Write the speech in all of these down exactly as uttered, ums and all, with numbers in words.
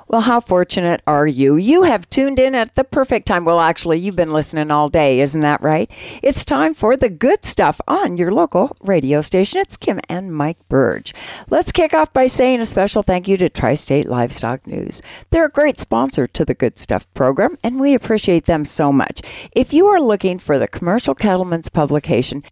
Well, how fortunate are you? You have tuned in at the perfect time. Well, actually, you've been listening all day. Isn't that right? It's time for the good stuff on your local radio station. It's Kim and Mike Burge. Let's kick off by saying a special thank you to Tri-State Livestock News. They're a great sponsor to the Good Stuff program, and we appreciate them so much. If you are looking for the Commercial Cattleman's publication,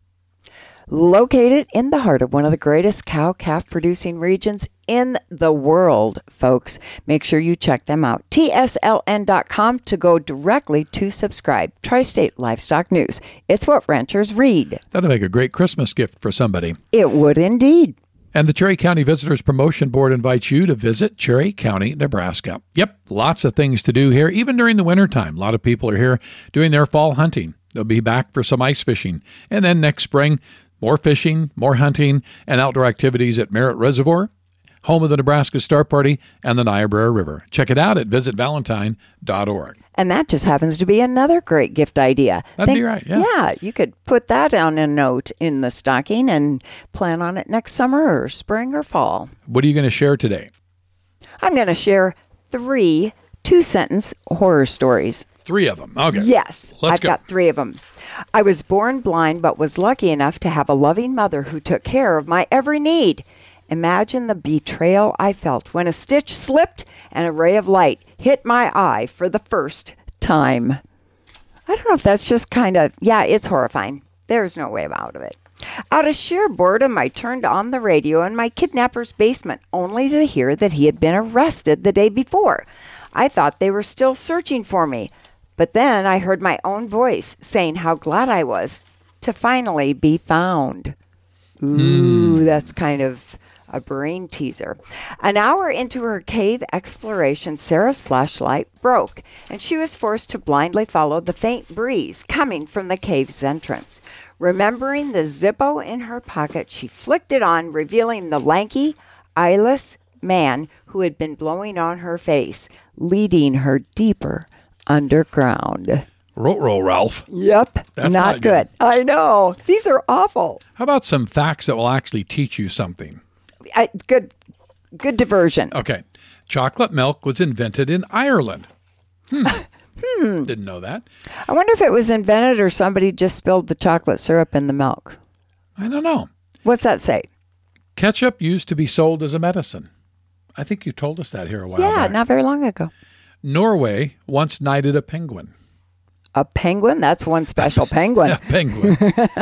located in the heart of one of the greatest cow-calf producing regions in the world, folks, make sure you check them out. T S L N dot com to go directly to subscribe. Tri-State Livestock News. It's what ranchers read. That'll make a great Christmas gift for somebody. It would indeed. And the Cherry County Visitors Promotion Board invites you to visit Cherry County, Nebraska. Yep, lots of things to do here, even during the wintertime. A lot of people are here doing their fall hunting. They'll be back for some ice fishing. And then next spring, more fishing, more hunting, and outdoor activities at Merritt Reservoir, home of the Nebraska Star Party, and the Niobrara River. Check it out at visit valentine dot org. And that just happens to be another great gift idea. That'd Think, be right, yeah. Yeah, you could put that on a note in the stocking and plan on it next summer or spring or fall. What are you going to share today? I'm going to share three two-sentence horror stories. Three of them. Okay. Yes, Let's I've go. got three of them. I was born blind but was lucky enough to have a loving mother who took care of my every need. Imagine the betrayal I felt when a stitch slipped and a ray of light hit my eye for the first time. I don't know if that's just kind of, yeah, it's horrifying. There's no way out of it. Out of sheer boredom, I turned on the radio in my kidnapper's basement, only to hear that he had been arrested the day before. I thought they were still searching for me. But then I heard my own voice saying how glad I was to finally be found. Ooh, mm. That's kind of a brain teaser. An hour into her cave exploration, Sarah's flashlight broke, and she was forced to blindly follow the faint breeze coming from the cave's entrance. Remembering the Zippo in her pocket, she flicked it on, revealing the lanky, eyeless man who had been blowing on her face, leading her deeper underground. Ruh-roh, Ralph. Yep. That's not, not good. good. I know. These are awful. How about some facts that will actually teach you something? I, good good diversion. Okay. Chocolate milk was invented in Ireland. Hmm. hmm. Didn't know that. I wonder if it was invented or somebody just spilled the chocolate syrup in the milk. I don't know. What's that say? Ketchup used to be sold as a medicine. I think you told us that here a while yeah, back. Yeah, not very long ago. Norway once knighted a penguin. A penguin? That's one special penguin. A penguin.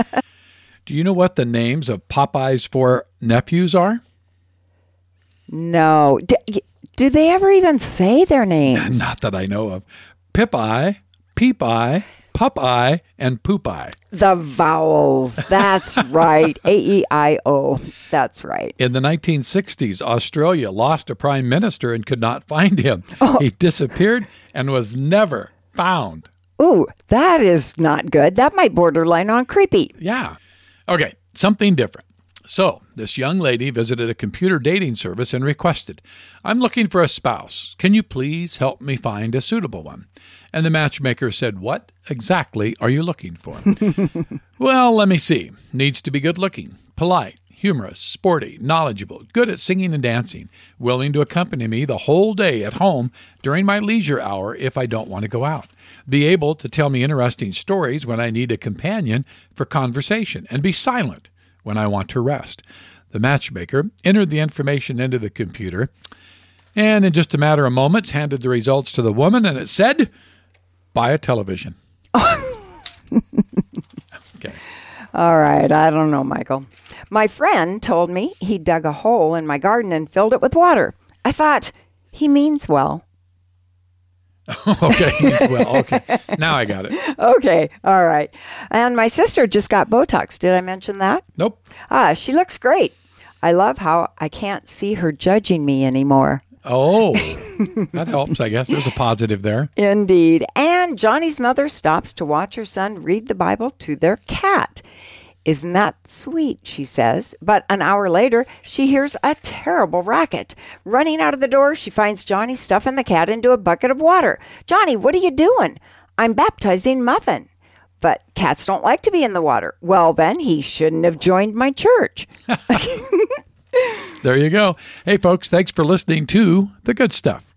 Do you know what the names of Popeye's four nephews are? No. Do, do they ever even say their names? Not that I know of. Pip-Eye, Peep-Eye, Pup-Eye, and Poop-Eye. The vowels. That's right. A E I O. That's right. In the nineteen sixties, Australia lost a prime minister and could not find him. Oh. He disappeared and was never found. Ooh, that is not good. That might borderline on creepy. Yeah. Okay, something different. So, this young lady visited a computer dating service and requested, "I'm looking for a spouse. Can you please help me find a suitable one?" And the matchmaker said, "What exactly are you looking for?" "Well, let me see. Needs to be good looking, polite, humorous, sporty, knowledgeable, good at singing and dancing, willing to accompany me the whole day at home during my leisure hour if I don't want to go out, be able to tell me interesting stories when I need a companion for conversation, and be silent when I want to rest." The matchmaker entered the information into the computer and in just a matter of moments handed the results to the woman, and it said, "Buy a television." Okay. All right. I don't know, Michael. My friend told me he dug a hole in my garden and filled it with water. I thought, he means well. Okay, means well. Okay. Now I got it. Okay. All right. And my sister just got Botox. Did I mention that? Nope. Ah, she looks great. I love how I can't see her judging me anymore. Oh, that helps, I guess. There's a positive there. Indeed. And Johnny's mother stops to watch her son read the Bible to their cat. "Isn't that sweet?" she says. But an hour later, she hears a terrible racket. Running out of the door, she finds Johnny stuffing the cat into a bucket of water. "Johnny, what are you doing?" "I'm baptizing Muffin." "But cats don't like to be in the water." "Well, then, he shouldn't have joined my church." There you go. Hey, folks, thanks for listening to The Good Stuff.